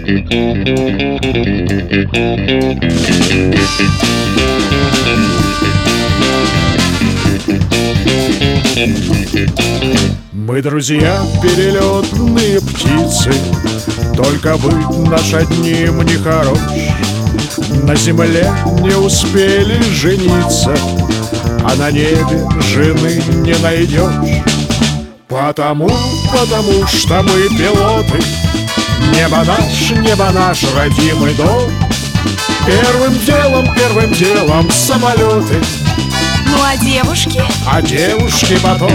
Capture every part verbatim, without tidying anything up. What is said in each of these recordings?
Мы друзья, перелетные птицы, только быть наш одним не хорош. На земле не успели жениться, а на небе жены не найдешь. Потому, потому что мы пилоты. Небо наш, небо наш родимый дом. Первым делом, первым делом самолеты. Ну а девушки? А девушки потом.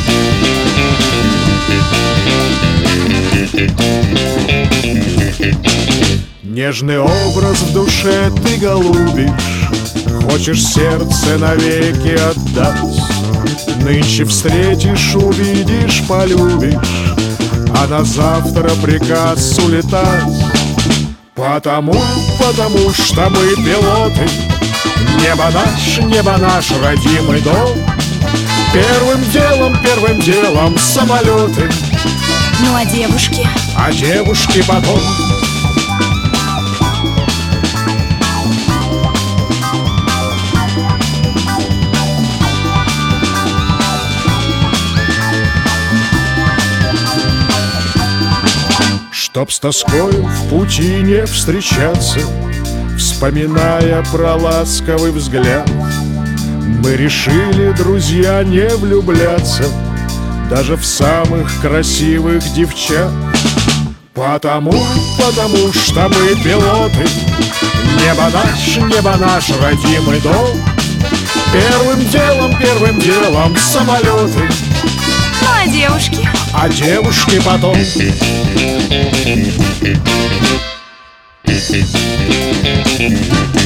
Нежный образ в душе ты голубишь, хочешь сердце навеки отдать. Нынче встретишь, увидишь, полюбишь, а на завтра приказ улетать. Потому, потому что мы пилоты. Небо наш, небо наш родимый дом. Первым делом, первым делом самолеты. Ну а девушки? А девушки потом. Чтоб с тоскою в пути не встречаться, вспоминая про ласковый взгляд, мы решили, друзья, не влюбляться даже в самых красивых девчат. Потому, потому что мы пилоты. Небо наш, небо наш родимый дом. Первым делом, первым делом самолеты. Ну а девушки? А девушки потом. Thank you.